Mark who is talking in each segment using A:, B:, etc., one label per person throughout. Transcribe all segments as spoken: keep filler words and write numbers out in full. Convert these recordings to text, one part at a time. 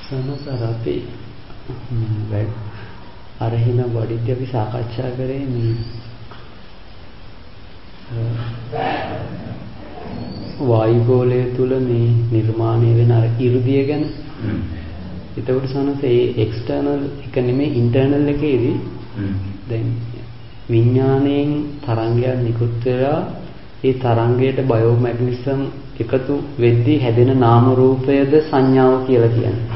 A: සමහර අපි වැඩ අරහින වඩිද්දී අපි සාකච්ඡා කරේ මේ වායුගෝලය තුල මේ නිර්මාණය වෙන අර 이르දිය ගැන. එතකොට සනස ඒ එක්ස්ටර්නල් එක නෙමෙයි ඉන්ටර්නල් එකේදී දැන් විඥාණයෙන් තරංගයක් නිකුත් වෙලා ඒ තරංගයට බයෝමැග්නිසම් එකතු වෙද්දී හැදෙන නාම රූපයද සංඥාව කියලා කියන්නේ.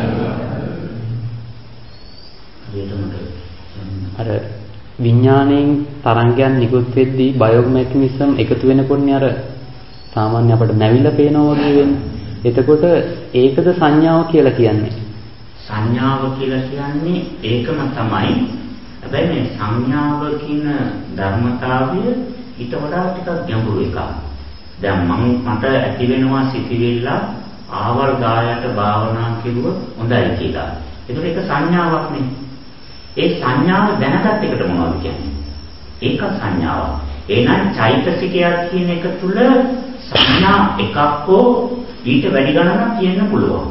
A: අර විඥාණයෙන් තරංගයක් නිකුත් වෙද්දී බයෝමැග්නිසම් එකතු වෙනකොටනේ අර සාමාන්‍ය අපිට නැවිලා පේනවා වගේ වෙන්නේ. එතකොට ඒකද සංඥාව කියලා කියන්නේ.
B: සංඥාව කියලා කියන්නේ ඒකම තමයි. හැබැයි මේ සංඥාව කියන ධර්මතාවය ඊට වඩා ටිකක් ගැඹුරු එකක්. දැන් මම මට ඇති වෙනවා සිතිවිල්ල ආවල් ගායට භාවනා කෙරුවොත් හොඳයි කියලා. ඒකට ඒක සංඥාවක් නේ. ඒ සංඥාව දැනගත් එකට මොනවද කියන්නේ? ඒක සංඥාවක්. එහෙනම් චෛතසිකයක් කියන එක තුල සංඥා එකක් හෝ ඊට වැඩි ගණනක් කියන්න පුළුවන්.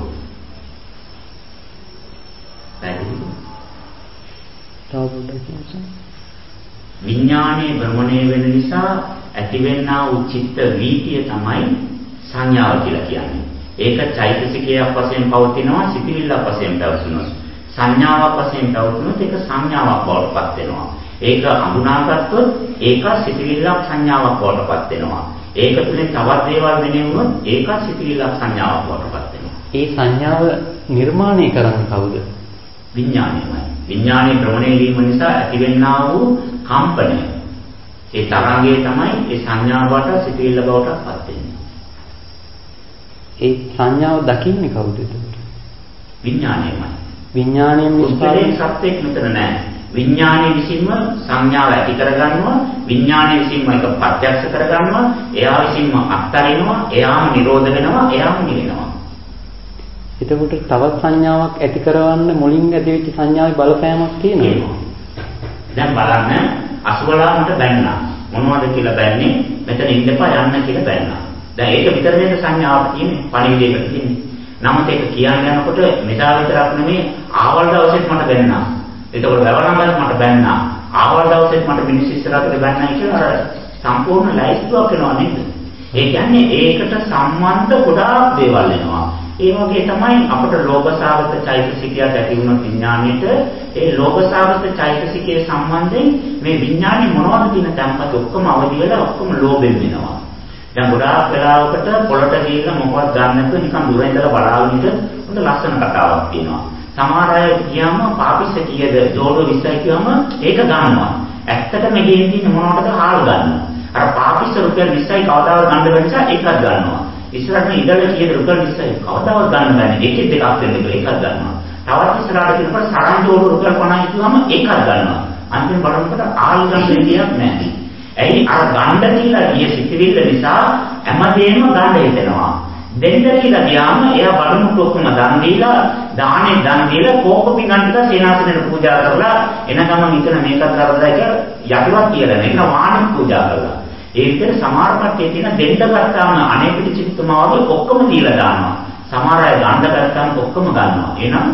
B: පැහැදිලිද?
A: තව පොඩ්ඩක් කියන්න.
B: විඥානයේ භ්‍රමණය වෙන නිසා ඇතිවෙනා වූ චිත්ත වීතිය තමයි සංඥාව කියලා කියන්නේ. ඒක චෛතසිකයක් වශයෙන් පවතිනවා, සිතිවිල්ලක් වශයෙන් පවතිනවා. සංඥාවක් වශයෙන් පවතිනොත් ඒක සංඥාවක් බවට පත් වෙනවා. ඒක හඳුනාගත්තොත් ඒක සිතිවිල්ලක් සංඥාවක් බවට පත් වෙනවා. ඒක තුළින් තවත් දේවල් වෙනෙවුනොත් ඒක සිතිවිල්ලක් සංඥාවක් බවට පත් වෙනවා.
A: ඒ සංඥාව නිර්මාණය කරන්නේ කවුද?
B: විඥානයමයි. විඥානයේ භ්‍රමණය වීම නිසා ඇතිවෙනා වූ කම්පනය. ඒ තරංගය තමයි ඒ සංඥාවට සිතිවිල්ල බවට පත් වෙන්නේ.
A: ඒ සංඥාව දකින්නේ කවුද එතකොට?
B: විඥානයමයි.
A: විඥාණයෙන්
B: උත්තරේ සත්‍යයක් මෙතන නැහැ. විඥානයේ විසින්ම සංඥාව ඇති කරගන්නවා, විඥානයේ විසින්ම ඒක ප්‍රත්‍යක්ෂ කරගන්නවා, එයා විසින්ම අත්හරිනවා, එයාම නිරෝධ වෙනවා, එයාම නිවෙනවා.
A: එතකොට තවත් සංඥාවක් ඇති කරවන්න මුලින් ඇතිවෙච්ච සංඥාවේ බලපෑමක් තියෙනවා.
B: දැන් බලන්න අසුබලාමට බැන්නා. මොනවද කියලා බැන්නේ? මෙතන ඉඳපා යන්න කියලා බැන්නා. දැන් ඒක විතර නේද සංඥාවක් තියෙන්නේ, පණිවිඩයකට තියෙන්නේ. නමුත් ඒක කියන්න යනකොට මෙතන විතරක් නෙමෙයි ආවල් දවසෙත් මට බැන්නා. එතකොට වැවනම්බරත් මට බැන්නා. ආවල් දවසෙත් මට මිනිස් ඉස්සරහට බැන්නයි කියලා අර සම්පූර්ණ ලයිස්තුවක් වෙනවා නේද? ඒ කියන්නේ ඒකට සම්බන්ධ ගොඩාක් දේවල් එනවා. ඒ වගේ තමයි අපට ලෝභසාගත චෛතසිකයක් ඇති වුණ විඥාණයට ඒ ලෝභසාගත චෛතසිකයේ සම්බන්ධයෙන් මේ විඥානේ මොනවද කියන තැන්පත් ඔක්කොම අවදි වෙලා ඔක්කොම ලෝභෙන් වෙනවා. දැන් ගොඩාක් වෙලාවකට පොළට ගිහින් මොකවත් ගන්න නැතුව නිකන් දුර ඉඳලා බලාගෙන ඉඳ හොඳ ලස්සන කතාවක් තියෙනවා. සමහර අය කියම පාපිස්ස කීයද ජෝඩෝ විස්සයි කියවම ඒක ගන්නවා. ඇත්තටම ගෙයින් තියෙන මොනවටද හාල් ගන්නවා. අර පාපිස්ස රුපියල් විස්සයි කවදාවත් ගන්න බැරි නිසා ඒකත් ගන්නවා. ඉස්සරහට ඉඳලා කීයද රුපියල් විස්සයි කවදාවත් ගන්න බැහැ. ඒකෙත් දෙකක් වෙන්න කියලා ඒකත් ගන්නවා. තවත් ඉස්සරහට කියනකොට සරන් ජෝඩෝ රුපියල් පනහයි කියවම ඒකත් ගන්නවා. අන්තිම බලනකොට ආල් ගන්න දෙයක් නැහැ. ඇයි අර ගන්න කියලා ගිය සිතිවිල්ල නිසා හැමදේම ගන්න හිතෙනවා. දෙන්න කියලා ගියාම එයා බලමුත් ඔක්කොම දන් දීලා දානේ දන් දීලා කෝක පිඟන්ට සේනාසනෙට පූජා කරලා එන ගමන් ඉතන මේකත් කරදරයි කියලා යටිවත් කියලා නේ. ඒක වාණි පූජා කරලා. ඒ විතර සමහර කට්ටිය තියෙන දෙන්න ගත්තාම අනේ පිටිචිත්තමාවගේ ඔක්කොම දීලා දානවා. සමහර අය ගන්න ගත්තාම ඔක්කොම ගන්නවා. එහෙනම්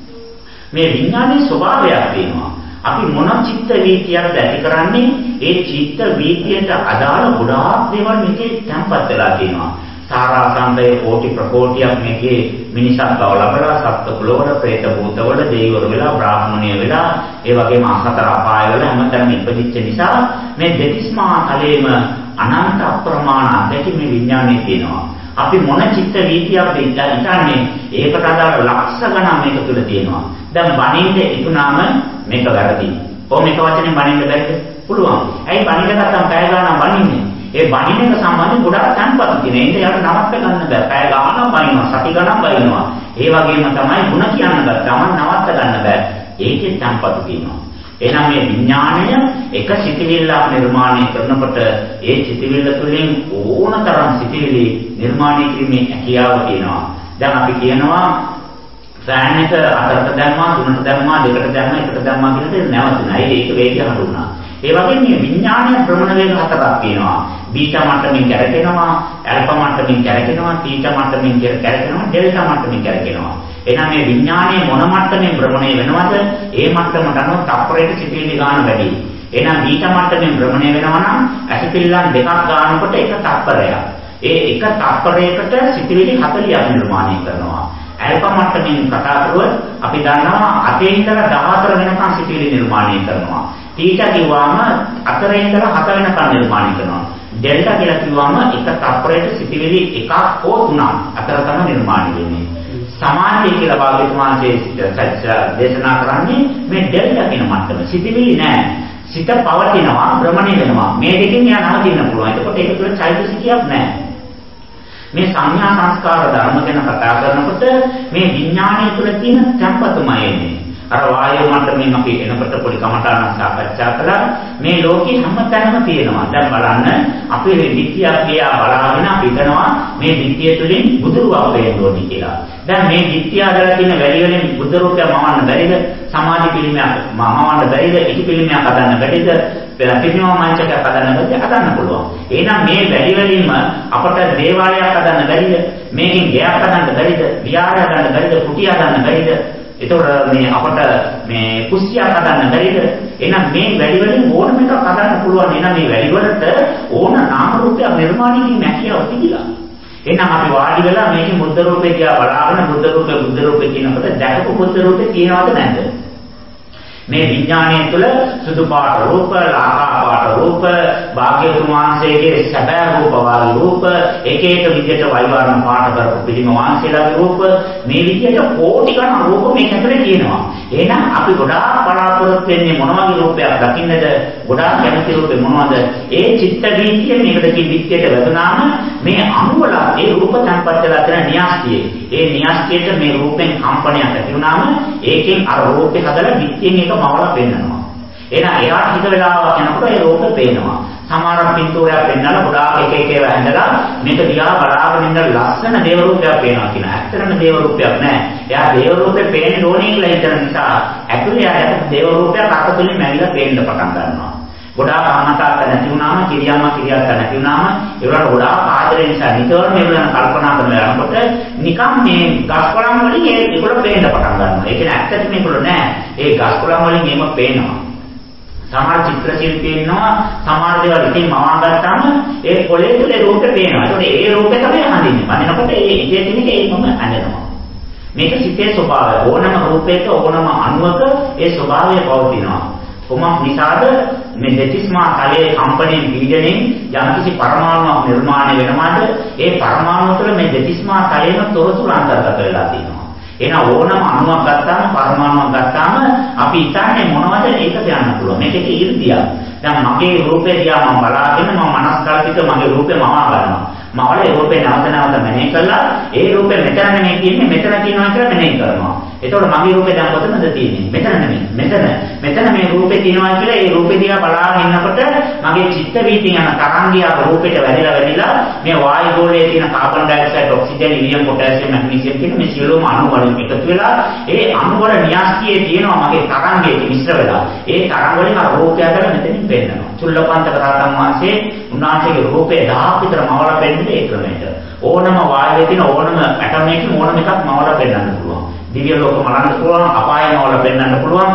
B: මේ විඥානයේ ස්වභාවයක් තියෙනවා. අපි මොන චිත්ත වීතියක්ද ඇති කරන්නේ? ඒ චිත්ත වීතියට අදාළ ගොඩාක් දේවල් මේකේ තැන්පත් වෙලා තියෙනවා. සාරාසංගයේ කෝටි ප්‍රකෝටියක් මේකේ මිනිසක් බව ලබලා සත්ත්ව කුලවල, പ്രേත භූතවල, දෙවිවරු වෙලා, බ්‍රාහ්මණය වෙලා, ඒ වගේම අසතර අපාය වල හැමතැනම ඉපදිච්ච නිසා මේ දෙතිස්මා තලයේම අනන්ත අප්‍රමාණ අධ්‍යක්ෂ මේ විඥානයේ තියෙනවා. අපි මොන චිත්ත වීතියක්ද ඉඳන්නේ? ඒකට අදාළ ලක්ෂ ගණන් මේක තුල තියෙනවා. දැන් බණින්ද ඉතුනාම මේක වැරදි. කොහොම එක වචනේ බණින්න බැරිද? පුළුවන්. ඇයි බණින්න ගත්තම පැය ගානක් බණින්නේ? ඒ බණින්න එක සම්බන්ධයෙන් ගොඩාක් තැන්පත් තියෙනවා. ඒකට යාට නමස්ත ගන්න බෑ. පැය ගානක් බණිනවා, සති ගණන් බණිනවා. ඒ වගේම තමයි ಗುಣ කියන්න ගත්තාම නවත්ත ගන්න බෑ. ඒකේ තැන්පත් තියෙනවා. එහෙනම් මේ විඥාණය එක සිතිවිල්ලක් නිර්මාණය කරනකොට ඒ සිතිවිල්ල තුළින් ඕනතරම් සිතිවිලි නිර්මාණය කිරීමේ හැකියාව තියෙනවා. දැන් අපි කියනවා ෆෑන් එක අතරට දැම්මා, තුනට දැම්මා, දෙකට දැම්මා, එකට දැම්මා කියන දේ නැවතුණා. ඒක වේගය හඳුන්නා. ඒ වගේම මේ විඥානය භ්‍රමණ වේග හතරක් තියෙනවා. බීටා මට්ටමින් කැරකෙනවා, ඇල්ෆා මට්ටමින් කැරකෙනවා, තීටා මට්ටමින් කැරකෙනවා, ඩෙල්ටා මට්ටමින් කැරකෙනවා. එහෙනම් මේ විඥානයේ මොන මට්ටමින් භ්‍රමණය වෙනවද? ඒ මට්ටමට අනුව තප්පරයක සිතිවිලි ගන්න වැඩි. එහෙනම් බීට මට්ටමින් භ්‍රමණය වෙනවා නම් ඇසිපිල්ලන් දෙකක් ගන්නකොට එක තප්පරයක්. ඒ එක තප්පරයකට සිතිවිලි හතළියක් නිර්මාණය කරනවා. ඇල්ෆා මට්ටමින් කතා කරුවොත් අපි දන්නවා අතේ ඉඳලා දහහතර වෙනකන් සිතිවිලි නිර්මාණය කරනවා. තීටා කිව්වම හතරේ ඉඳලා හත වෙනකන් නිර්මාණය කරනවා. ඩෙල්ටා කියලා කිව්වම එක තප්පරයක සිතිවිලි එකක් හෝ තුනක් අතර තමයි නිර්මාණය වෙන්නේ. සමාධිය කියලා භාග්‍යවතුන්සේ දේශනා කරන්නේ මේ ඩෙල්ටා කියන මට්ටම. සිතිවිලි නෑ. සිත පවතිනවා, භ්‍රමණය වෙනවා. මේ දෙකෙන් එයා නවතින්න පුළුවන්. එතකොට ඒක තුළ චෛතසිකයක් නෑ. මේ සංඥා සංස්කාර ධර්ම ගැන කතා කරනකොට මේ විඥානය තුළ තියෙන tempatuma එන්නේ. අර වායු මට්ටමින් අපි එනකොට පොඩි කමඨාන සාකච්ඡා කළා. මේ ලෝකේ හැමතැනම තියෙනවා. දැන් බලන්න අපි විද්‍ය ක්‍රියා බලාගෙන අපි හිතනවා මේ විද්‍ය තුළින් බුදුරුවක් වෙන්න ඕනි කියලා. දැන් මේ විද්‍ය ආදලා තියෙන වැඩි වලින් බුද්ධ රූපය මවන්න බැරිද? සමාධි පිළිමයක් මවන්න බැරිද? ඉති පිළිමයක් හදන්න බැරිද? පිළිමව මංචකයක් හදන්න බැරිද? හදන්න පුළුවන්. එහෙනම් මේ වැඩි වලින්ම අපට දේවාලයක් හදන්න බැරිද? මේකෙන් ගෙයක් හදන්න බැරිද? විහාරයක් හදන්න බැරිද? කුටියක් හදන්න බැරිද? එතකොට මේ අපට මේ කුස්සියක් හදන්න බැරිද? එහෙනම් මේ වැඩි වලින් ඕනම එකක් හදන්න පුළුවන්. එහෙනම් මේ වැඩි වලට ඕන නාම රූපයක් නිර්මාණය කිරීම හැකියාව තිබිලා. එහෙනම් අපි වාඩි වෙලා මේකේ බුද්ධ රූපේ දිහා බලාගෙන බුද්ධ රූපේ බුද්ධ රූපේ කියනකොට දැකපු බුද්ධ රූපේ තියෙනවද නැද්ද? මේ විඥානය තුළ සුදු පාට රූප, ලාකා පාට රූප, භාග්‍යවතුන් වහන්සේගේ සැබෑ රූප වාගේ රූප, එක එක විදිහට වෛවාරණ පාට කරපු පිළිම වහන්සේලාගේ රූප, මේ විදිහට කෝටි ගණන් රූප මේක ඇතුලේ තියෙනවා. එහෙනම් අපි ගොඩාක් බලාපොරොත්තු වෙන්නේ මොන වගේ රූපයක් දකින්නද? ගොඩාක් කැමති රූපේ මොනවද? ඒ චිත්ත වීතිය මේකට කි විත්‍යයට වැදුනාම මේ අනුවල ඒ රූප තැන්පත් වෙලා තියෙන න්‍යාස්තියේ. ඒ න්‍යාස්තියට මේ රූපෙන් කම්පනයක් ඇති වුණාම ඒකෙන් අර රූපේ හදලා විත්‍යෙන් එක මවලා පෙන්නනවා. එහෙනම් එයාට හිත වෙලාවක් යනකොට ඒ රූපේ පේනවා. සමහර පින්තූරයක් පෙන්නලා ගොඩාක් එක එක ඒවා හැඳලා මේක දිහා බලාගෙන ඉන්න ලස්සන දේව රූපයක් පේනවා කියන. ඇත්තටම දේව රූපයක් නෑ. එයා දේව රූපේ පේන්නේ ඕනේ කියලා හිතන නිසා ඇතුලේ යාට දේව රූපයක් අතතුලින් මැවිලා පේන්න පටන් ගන්නවා. ගොඩාක් අමතාවක් නැති වුණාම, කිරියාම කිරියක් නැති වුණාම ඒවලට ගොඩාක් ආදරේ නිසා නිතරම ඒවලන කල්පනා කරලා යනකොට නිකම් මේ ගස්කොළන් වලින් ඒකවල පේන්න පටන් ගන්නවා. ඒ කියන්නේ ඇත්තටම මේකවල නෑ. ඒ ගස්කොළන් වලින් එහෙම පේනවා. සමහර චිත්‍ර ශිල්පී ඉන්නවා, සමහර දේවල් ඉතින් මවා ගත්තාම ඒ පොළේ තුල රූපේ පේනවා. ඒකට ඒ රූපේ තමයි හඳින්නේ. අනිනකොට ඒ ඉතින් තියෙන ඒකම ඇඳෙනවා. මේක සිතේ ස්වභාවය. ඕනම රූපයක ඕනම අණුවක ඒ ස්වභාවය පවතිනවා. කොමක් නිසාද මේ දෙතිස්මා තලයේ කම්පණයෙන් පීඩණයෙන් යම්කිසි පරමාණුවක් නිර්මාණය වෙනවාද? ඒ පරමාණුව තුළ මේ දෙතිස්මා තලයේම තොරතුරු අන්තර්ගත වෙලා තියෙනවා. එහෙනම් ඕනම අණුවක් ගත්තාම පරමාණුවක් ගත්තාම අපි හිතන්නේ මොනවද ඒක කියන්න පුළුවන්. මේකේ ඉර්ධියක්. දැන් මගේ රූපේ දිහා මම බලාගෙන මම මනස්කාරතික මගේ රූපේ මවා ගන්නවා. මවල ඒ රූපේ නැවත නැවත මෙනෙහි කළා ඒ රූපේ මෙතන නෙමෙයි තියෙන්නේ මෙතන තියෙනවා කියලා මෙනෙහි කරනවා. එතකොට මගේ රූපේ දැන් කොතනද තියෙන්නේ? මෙතන නෙමෙයි. මෙතන. මෙතන මේ රූපේ තියෙනවා කියලා ඒ රූපේ දිහා බලාගෙන ඉන්නකොට මගේ චිත්ත වීතිය යන තරංගිය රූපෙට වැඩිලා වැඩිලා මේ වායු ගෝලයේ තියෙන carbon dioxide, oxygen, helium, potassium, magnesium කියන මේ සියලුම අණු වලින් එකතු වෙලා ඒ අණු වල න්‍යාස්තියේ තියෙනවා මගේ තරංගයේ මිශ්‍ර වෙලා. ඒ තරංග වලින් අර රූපය අතර මෙතනින් පෙන්නනවා. චුල්ලපන්තක රහතන් වහන්සේ උන්වහන්සේගේ රූපේ දහයක් විතර මවලා පෙන්නන්නේ ඒ ක්‍රමයට. ඕනම වායුවේ තියෙන ඕනම ඇටම් එකකින් ඕනම එකක් මවලා පෙන්නන්න පුළුවන්. දිව්‍ය ලෝක මලන්න පුළුවන්, අපායම වල පෙන්වන්න පුළුවන්.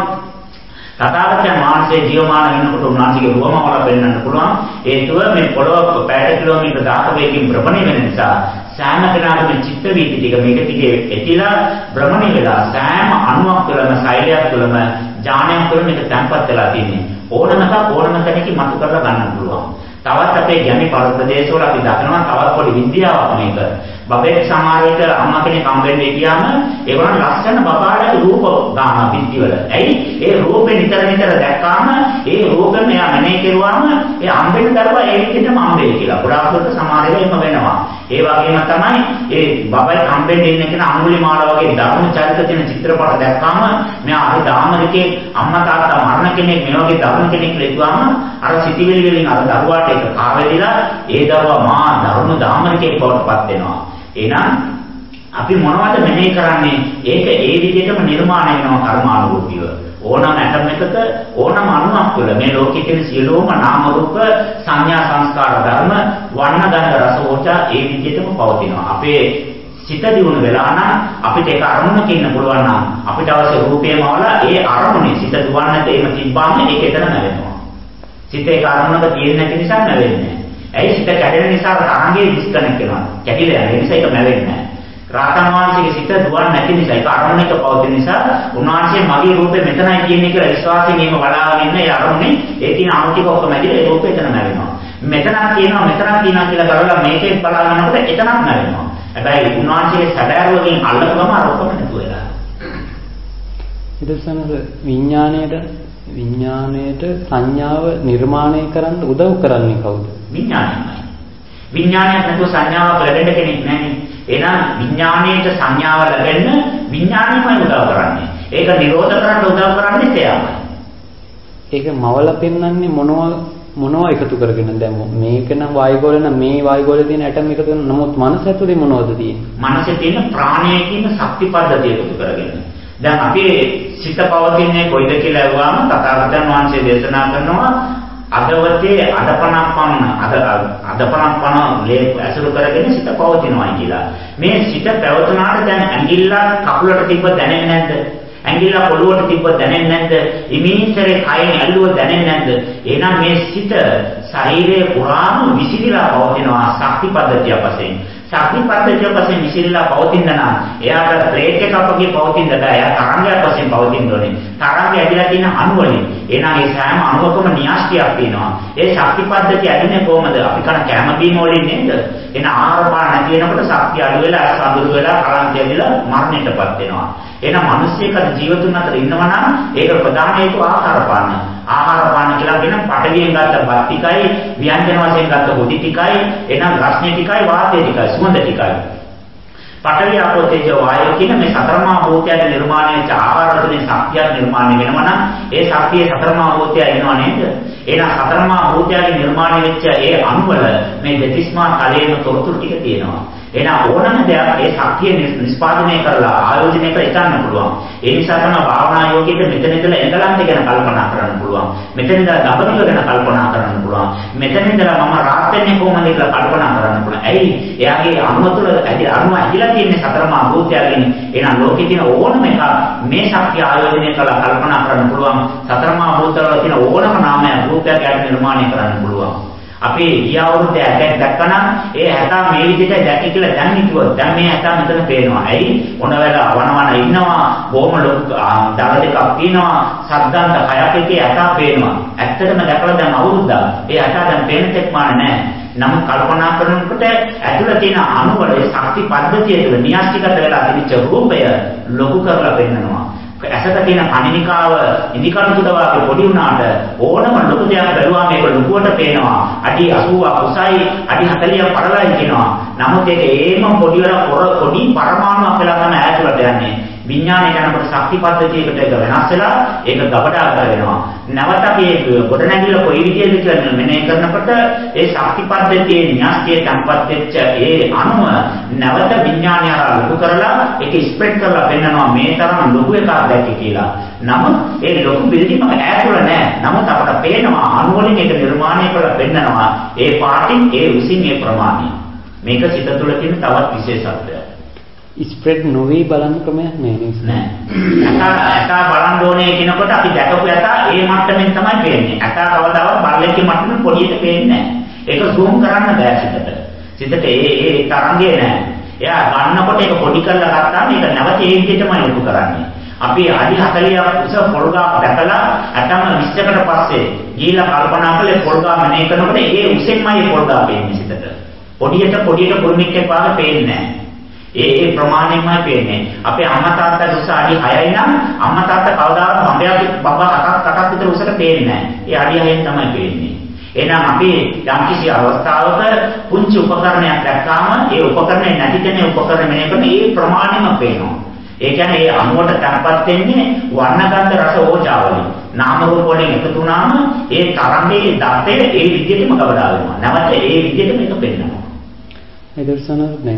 B: තථාගතයන් වහන්සේ ජීවමාන වෙනකොට උන්වහන්සේගේ රුවම වල පෙන්වන්න පුළුවන්. හේතුව මේ පොළොව පැයට කිලෝමීටර් දහක වේගකින් භ්‍රමණය වෙන නිසා සෑම කෙනාගේම චිත්ත වීති ටික මේක ටිකේ ඇතිලා භ්‍රමණය වෙලා සෑම අණුවක් තුළම සෛලයක් තුළම ඥානයක් තුළ මේක තැන්පත් වෙලා තියෙන්නේ. ඕනම එකක් ඕනම තැනකින් මතු කරලා ගන්න පුළුවන්. තවත් අපේ ගැමි ප්‍රදේශවල අපි දකිනවා තවත් පොඩි විද්‍යාවක් මේක. බබෙක් සමහරවිට අම්මා කෙනෙක් හම්බෙන්නේ ගියාම ඒගොල්ලන් ලස්සන බබාලගේ රූප ගන්න පිටිවල. ඇයි? ඒ රූපේ නිතර නිතර දැක්කාම ඒ රූපෙම එයා මනේ කෙරුවාම ඒ හම්බෙන්න දරුවා ඒ විදිහටම හම්බෙයි කියලා. ගොඩාක් දුරට සමහර වෙලාවෙම වෙනවා. ඒ වගේම තමයි ඒ බබෙක් හම්බෙන්නේ ඉන්න කෙනා අඟුලිමාල වගේ ධර්ම චරිත තියෙන චිත්‍රපට දැක්කාම මෙයා අර ධාමරිකේ අම්මා තාත්තා මරණ කෙනෙක් මේ වගේ ධර්ම කෙනෙක් ලැබුවාම අර සිටිවිලි වලින් අර දරුවාට ඒක කාවැදිලා ඒ දරුවා මා ධර්ම ධාමරිකේ බවටපත් වෙනවා. එහෙනම් අපි මොනවද මෙහෙය කරන්නේ? ඒක ඒ විදිහටම නිර්මාණය වෙනවා කර්මානුරූපීව. ඕනම ඇටම් එකක ඕනම අණුවක් තුළ මේ ලෝකයේ තියෙන සියලුම නාම රූප සංඥා සංස්කාර ධර්ම වර්ණ ගන්ධ රස ඕජා ඒ විදිහටම පවතිනවා. අපේ සිත දියුණු වෙලා නම් අපිට ඒක අරමුණක ඉන්න පුළුවන් නම් අපිට අවශ්‍ය රූපේම වල ඒ අරමුණේ සිත දුවන්නට එහෙම තිබ්බාම ඒක එතන නැවෙනවා. සිත ඒක අරමුණක තියෙන නැති නිසා නැවෙන්නේ. ඇයි සිත කැඩෙන නිසා තරංගේ ඩිස්කනෙක්ට් වෙනවා. කැඩිලා යන නිසා ඒක නැවෙන්නේ නැහැ. රාතන් වහන්සේගේ සිත දුවන්නේ නැති නිසා ඒක අරමුණක පවතින නිසා උන්වහන්සේ මගේ රූපේ මෙතනයි කියන්නේ කියලා විශ්වාසයෙන් මේක බලාගෙන ඉන්න ඒ අරමුණේ ඒ තියෙන අමුතික ඔක්කොම ඇදිලා ඒ රූපේ එතන නැවෙනවා. මෙතනක් තියෙනවා මෙතනක් තියෙනවා කියලා කරලා මේකේ බලාගෙනකොට එතනක් නැවෙනවා. හැබැයි උන්වහන්සේගේ සැබෑරුවකින් අල්ලපු ගම අර ඔක්කොම නැතුව වෙලා.
A: ඊටසනද විඥාණයට විඥාණයට සංඥාව නිර්මාණය කරන්න උදව් කරන්නේ කවුද?
B: විඥාණයමයි. විඥාණයක් නැතුව සංඥාවක් ලැබෙන්න කෙනෙක් නැහැ. එහෙනම් විඥාණයට සංඥාව ලැබෙන්න විඥාණයමයි උදව් කරන්නේ. ඒක නිරෝධ කරන්න උදව් කරන්නේ එයාමයි. ඒක
A: මවල පෙන්වන්නේ මොනවා මොනවා එකතු කරගෙන දැන් මේක නම් වායුගෝල නම් මේ වායුගෝලේ තියෙන ඇටම් එකතු වෙන නමුත් මනස ඇතුලේ මොනවද තියෙන්නේ?
B: මනසේ තියෙන ප්‍රාණය කියන ශක්ති පද්ධතිය එකතු කරගෙන. දැන් අපි සිත පවතින්නේ කොයිද කියලා අහුවාම තථාගතයන් වහන්සේ දේශනා කරනවා අදවතේ අදපණක්පන්න අද අදපණක්පන්න ලේ ඇසුරු කරගෙන සිත පවතිනවා කියලා. මේ සිත පැවතුනාට දැන් ඇඟිල්ල කකුලට තිබ්බ දැනෙන්නේ නැද්ද? ඇඟිල්ල පොළොවට තිබ්බ දැනෙන්නේ නැද්ද? ඉමීතරේ කයෙන් ඇල්ලුව දැනෙන්නේ නැද්ද? එහෙනම් මේ සිත ශරීරයේ පුරාම විසිරීලා පවතිනවා ශක්ති පද්ධතිය වශයෙන්. ශක්ති පද්ධතිය වශයෙන් විසිරීලා පවතින නම් එයාට ප්ලේට් එකක් වගේ පවතින දා එයා තරංගයක් වශයෙන් පවතින්න ඕනේ. තරංගය ඇදලා තියෙන අණු වලින්. එහෙනම් ඒ සෑම අණුවකම න්‍යාස්තියක් තියෙනවා. ඒ ශක්ති පද්ධතිය ඇදෙන්නේ කොහමද? අපි කන කැම බීම වලින් නේද? එහෙනම් ආහාර පාන නැති වෙනකොට ශක්තිය අඩු වෙලා අසඳුරු වෙලා කලන්තය ඇදලා මරණයටපත් වෙනවා. එහෙනම් මිනිස්සෙක් අද ජීවතුන් අතර ඉන්නවා නම් ඒක ප්‍රධාන හේතුව ආහාර පාන. ආහාර පාන කියලා කියන පටවියෙන් ගත්ත බත් ටිකයි ව්‍යංජන වශයෙන් ගත්ත හොටි ටිකයි එහෙනම් රස්නේ ටිකයි වාතය ටිකයි සුවඳ ටිකයි. පටවිය ආපෝ තේජෝ වායෝ කියන මේ සතරමා භූතයන් නිර්මාණය වෙච්ච ආහාර තුනේ ශක්තියක් නිර්මාණය වෙනවා නම් ඒ ශක්තියේ සතරමා භූතය එනවා නේද? එහෙනම් සතරමා භූතයන්ගේ නිර්මාණය වෙච්ච ඒ අණුවල මේ දෙතිස්මා තලයේම තොරතුරු ටික තියෙනවා. එහෙනම් ඕනම දෙයක් ඒ ශක්තිය නිෂ්පාදනය කරලා ආයෝජනය කරලා ඉස්සන්න පුළුවන්. ඒ නිසා තමයි භාවනා යෝගීට මෙතන ඉඳලා එංගලන්ත ගැන කල්පනා කරන්න පුළුවන්. මෙතන ඉඳලා දඹදිව ගැන කල්පනා කරන්න පුළුවන්. මෙතන ඉඳලා මම රාත් වෙන්නේ කොහොමද කියලා කල්පනා කරන්න පුළුවන්. ඇයි? එයාගේ අණුව තුළ ඇති අණුව ඇහිලා තියෙන සතරමා භූතයන්ගෙන්. එහෙනම් ලෝකේ තියෙන ඕනම එකක් මේ ශක්තිය ආයෝජනය කරලා කල්පනා කරන්න පුළුවන්. සතරමා භූතවල තියෙන ඕනම නාමයක් රූපයක් නිර්මාණය කරන්න පුළුවන්. අපි ගිය අවුරුද්ද ඇටක් දැක්කනම් ඒ ඇට මේ විදිහට දැක්ක කියලා දැන් හිතුවා. දැන් මේ ඇට මෙතන පේනවා. ඇයි? ඔනවල වනවන ඉන්නවා. බොහොම ලොකු දල දෙකක් තියෙනවා. සද්දන්ත හයක් එකේ ඇට පේනවා. ඇත්තටම දැකලා දැන් අවුරුද්දක්. ඒ ඇට දැන් පේන තෙක් මාන නැහැ. නමුත් කල්පනා කරනකොට ඇතුළේ තියෙන අණු වල ශක්ති පද්ධතිය තුළ න්‍යාස්තිගත වෙලා තිබිච්ච රූපය ලොකු කරලා පෙන්නනවා. ඇසට තියෙන කණිනිකාව ඉදිකටු තුඩ වගේ පොඩි වුණාට ඕනම ලොකු දෙයක් බැලුවාම ඒක ලොකුවට පේනවා. අඩි අසූවක් උසයි, අඩි හතළියක් පරලයි කියනවා. නමුත් ඒක ඒම පොඩි වල පොඩි පරමාණුවක් වෙලා තමයි ඈතුලට යන්නේ. විඥානය යනකොට ශක්ති පද්ධතියකට ඒක වෙනස් වෙලා ඒක ගබඩා කරගෙනවා. නැවත අපි ගොඩනැගිල්ල කොයි විදිහද කියලා මෙනෙහි කරනකොට ඒ ශක්ති පද්ධතියේ න්‍යාස්තිය තම්පත් වෙච්ච ඒ අණුව නැවත විඥානය අර ලොකු කරලා ඒක ස්ප්‍රෙඩ් කරලා පෙන්නනවා මේ තරම් ලොකු එකක් දැක්කේ කියලා. නමුත් ඒ ලොකු බිල්ඩින්ග් එක ඈතුල නැහැ. නමුත් අපට පේනවා අණු වලින් ඒක නිර්මාණය කරලා පෙන්නනවා ඒ පාටින් ඒ උසින් ඒ ප්‍රමාණය. මේක සිත තුළ තියෙන තවත් විශේෂත්වයක්.
A: ස්ප්‍රෙඩ් නොවි බලන්න ක්‍රමයක් නෑ
B: නෑ. ඇතා ඇතා බලන්න ඕනේ කියනකොට අපි දැකපු ඇතා ඒ මට්ටමින් තමයි පේන්නේ. ඇතා කවදාවත් බල්ලෙක්ගේ මට්ටමින් පොඩියට පේන්නේ නෑ. ඒක zoom කරන්න බෑ සිතට. සිතට ඒ ඒ තරංගේ නෑ. එයා ගන්නකොට ඒක පොඩි කරලා ගත්තාම ඒක නැවත ඒ විදිහටමයි ලොකු කරන්නේ. අපි අඩි හතළියක් උස පොල්ගා දැකලා ඇතම විස්සකට පස්සේ ගිහිලා කල්පනා කළේ පොල්ගා මනේ කරනකොට ඒ උසෙන්මයි පොල්ගා පේන්නේ සිතට. පොඩියට පොඩියට කුරුමික් එපාර පේන්නේ නෑ. ඒ ඒ ප්‍රමාණයෙන්මයි පේන්නේ. අපේ අම්මා තාත්තා උස අඩි හයයි නම් අම්මා තාත්තා කවදාවත් බඹයක් බබා හතක් අටක් විතර උසට පේන්නේ නැහැ. ඒ අඩි හයෙන් තමයි පේන්නේ. එහෙනම් අපි යම්කිසි අවස්ථාවක පුංචි උපකරණයක් දැක්කාම ඒ උපකරණය නැති කෙනේ උපකරණය මෙනේ කරන ඒ ප්‍රමාණයම පේනවා. ඒ කියන්නේ ඒ අණුවට තැන්පත් වෙන්නේ වර්ණගන්ධ රස ඕජාවලින්. නාම රූප වලින් එකතු වුණාම ඒ තරංගයේ දත්තේ ඒ විදිහටම ගබඩා වෙනවා. නැවත ඒ විදිහටම එක පෙන්නනවා.
A: ඒ දර්ශන දැන්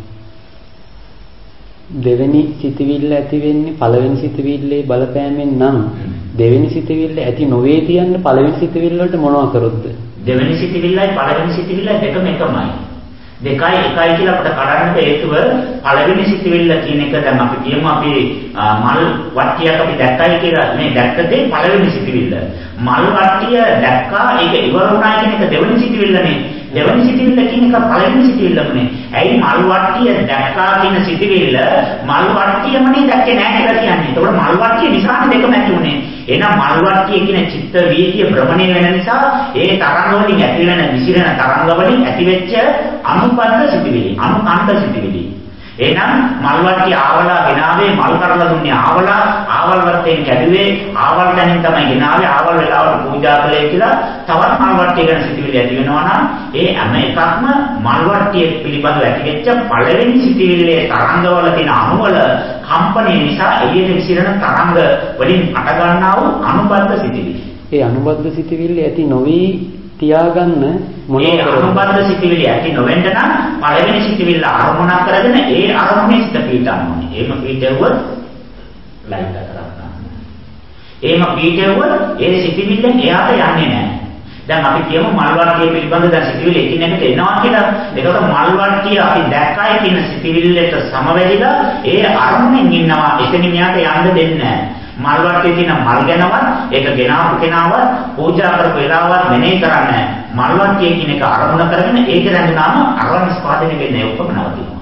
A: දෙවෙනි සිතවිල්ල ඇති වෙන්නේ පළවෙනි සිතවිල්ලේ බලපෑමෙන් නම් දෙවෙනි සිතවිල්ල ඇති නොවේ තියන්න පළවෙනි සිතවිල්ල වලට මොනවා කරොත්ද?
B: දෙවෙනි සිතවිල්ලයි පළවෙනි සිතවිල්ලයි දෙකම එකමයි. දෙකයි එකයි කියලා අපිට කඩන්න හේතුව පළවෙනි සිතිවිල්ල කියන එක දැන් අපි කියමු අපි මල් වට්ටියක් අපි දැක්කයි කියලා මේ දැක්ක දේ පළවෙනි සිතිවිල්ල. මල් වට්ටිය දැක්කා ඒක ඉවර වුණා කියන එක දෙවෙනි සිතිවිල්ලනේ. දෙවෙනි සිතිවිල්ල කියන එක පළවෙනි සිතිවිල්ලමනේ. ඇයි මල් වට්ටිය දැක්කා කියන සිතිවිල්ල මල් වට්ටියමනේ දැක්කේ නැහැ කියලා කියන්නේ. ඒතකොට මල් වට්ටිය නිසානේ දෙකම ඇති උනේ. එහෙනම් මල් වට්ටිය කියන චිත්ත වීතිය භ්‍රමණය වෙන නිසා ඒ තරංග වලින් ඇති වෙන විසිරෙන තරංග වලින් ඇතිවෙච්ච අනුපද්ද සිතිවිලි, අනුකණ්ඩ සිතිවිලි. එහෙනම් මල් වට්ටිය ආවලා ගෙනාවේ මල් කරලා දුන්නේ ආවලා ආවල් වත්තෙන් කැඩුවේ ආවල් තැනින් තමයි ගෙනාවේ ආවල් වෙලාවට පූජා කළේ කියලා තවත් මල් වට්ටිය ගැන සිතිවිලි ඇති වෙනවා නම් ඒ හැම එකක්ම මල් වට්ටිය පිළිබඳව ඇතිවෙච්ච පළවෙනි සිතිවිල්ලේ තරංගවල තියෙන අණුවල කම්පණය නිසා එළියට විසිරෙන තරංග වලින් අට ගන්නා වූ අනුබද්ධ සිතිවිලි.
A: ඒ අනුබද්ධ සිතිවිල්ල ඇති නොවි තියාගන්න මොනවා කරන්නේ?
B: අනුබද්ධ සිතිවිලි ඇති නොවෙන්න නම් පළවෙනි සිතිවිල්ල අරමුණක් කරගෙන ඒ අරමුණේ සිත පීඩන්න ඕනේ. එහෙම පීඩෙව්වොත් ලයිට් එක කරගන්න. එහෙම පීඩෙව්වොත් ඒ සිතිවිල්ලෙන් එයාට යන්නේ නැහැ. දැන් අපි කියමු මල් වට්ටිය පිළිබඳ දැන් සිතිවිලි එකිනෙකට එනවා කියලා. ඒකට මල් වට්ටිය අපි දැක්කයි කියන සිතිවිල්ලට සමවැදිලා ඒ අරමුණෙන් ඉන්නවා. එතනින් යාට යන්න දෙන්නේ නැහැ. මල් වට්ටියේ තියෙන මල් ගැනවත් ඒක ගෙනාවු කෙනාවත් පූජා කරපු වෙලාවත් මෙනෙහි කරන්නේ නැහැ. මල් වට්ටිය කියන එක අරමුණ කරගෙන ඒක රැඳුනාම අරමුණ ස්පාදනය වෙන්නේ ඔක්කොම නවතිනවා.